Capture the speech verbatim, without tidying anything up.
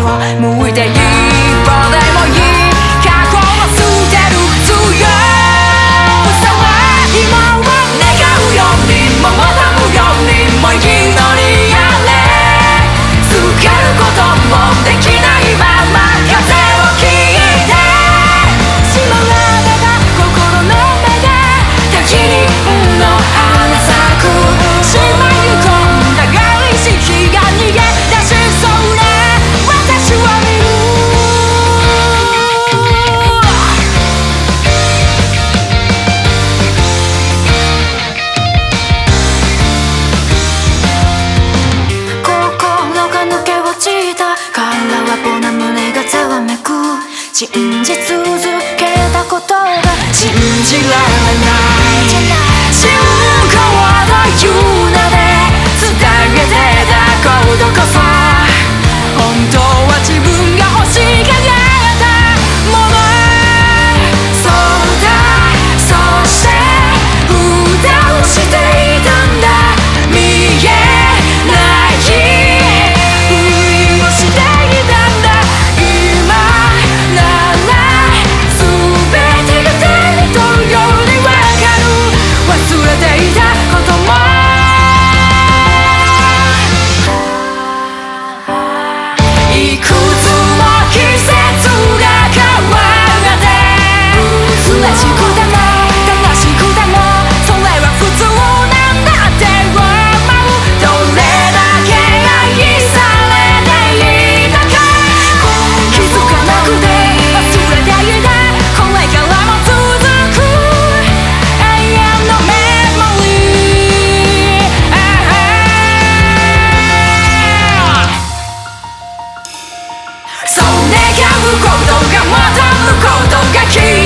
を向いて一歩でもいい過去を捨てる強さは今を願うようにも求むようにも祈りやれつけることもできないまま風を切って縛られた心の目で滝に運の花咲くしまい込んだが意識が逃げ出しそうな私を見る心が抜け落ちた空っぽな胸がざわめく信じ続けたことが信じられない信仰という名で伝えてたことこそ本当は自分が欲しがったものそうだそして歌をしていたんだ見えないふりをしていたんだ今なら全てが手に取るようにわかる忘れていたこともいくつも季節が変わって嬉しくても悲しくてもそれは普通なんだって思うどれだけ愛されていたか気づかなくて忘れていたこれからも続く永遠のメモリーそう願うことがまたむことが消え